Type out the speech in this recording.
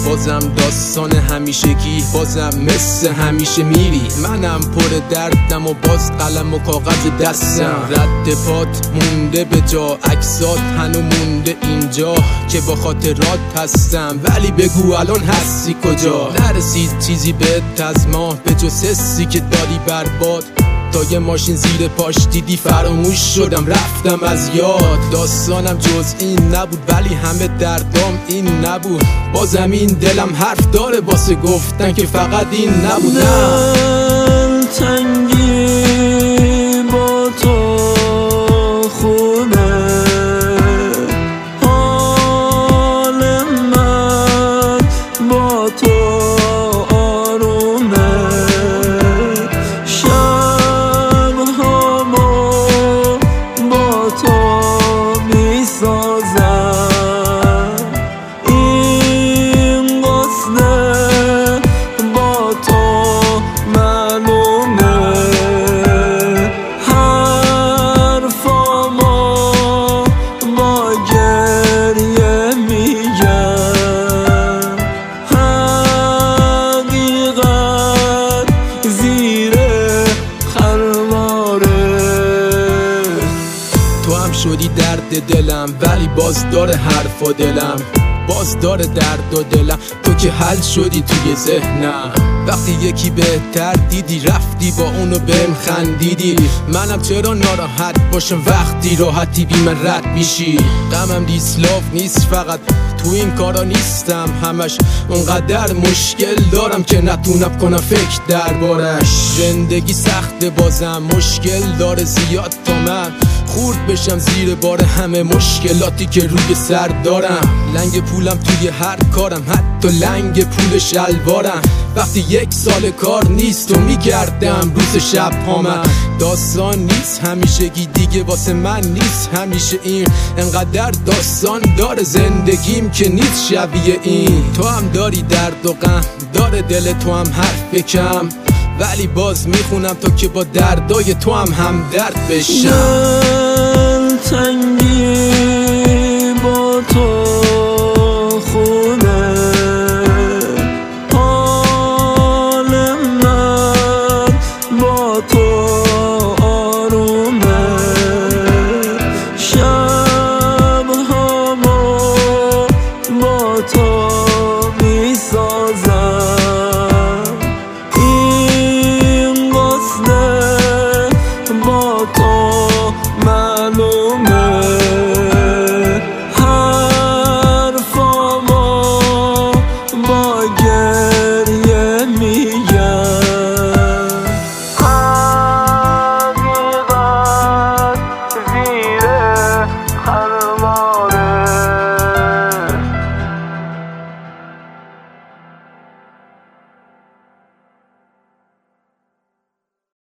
بازم داستان همیشگی، بازم مثل همیشه میری. منم پر دردم و باز قلم و کاغذ دستم. رد پات مونده به جا، عکسات هنو مونده اینجا که با خاطرات هستم. ولی بگو الان هستی کجا؟ نرسید چیزی بهت از ما به جز حسی که داری برباد. تا یه ماشین زیر پاش دیدی فراموش شدم، رفتم از یاد. داستانم جز این نبود ولی همه دردام این نبود. بازم این دلم حرف داره واسه گفتن که فقط این نبود. تنگی با تو خوبه، حال من با تو آرومه. شبهامو با تو میسازم، این قصده با تو معلومه. حرفامو با گریه میگم، حقیقت زیر خرواره. تو هم شدی درد دلم ولی باز داره حرف و دلم، باز داره درد و دلم. تو که حل شدی توی ذهنم، وقتی یکی بهتر دیدی رفتی با اونو بهم خندیدی. منم چرا ناراحت باشم وقتی راحتی بی من رد میشی؟ غمم دیسلاف نیست فقط تو این کارا نیستم، همش اونقدر مشکل دارم که نتونم کنم فکر دربارش. زندگی سخته بازم مشکل داره زیاد تا من خورد بشم زیر بار همه مشکلاتی که روی سر دارم. لنگ پولم توی هر کارم، حتی لنگ پول شلوارم. وقتی یک سال کار نیست و میگردم روز شب ها، من داستان نیست همیشگی دیگه واسه من نیست همیشه این. انقدر داستان داره زندگیم که نیست شبیه این. تو هم داری درد و غم، داره دل تو هم حرف بکم، ولی باز میخونم تا که با دردای تو هم درد بشم. تنگی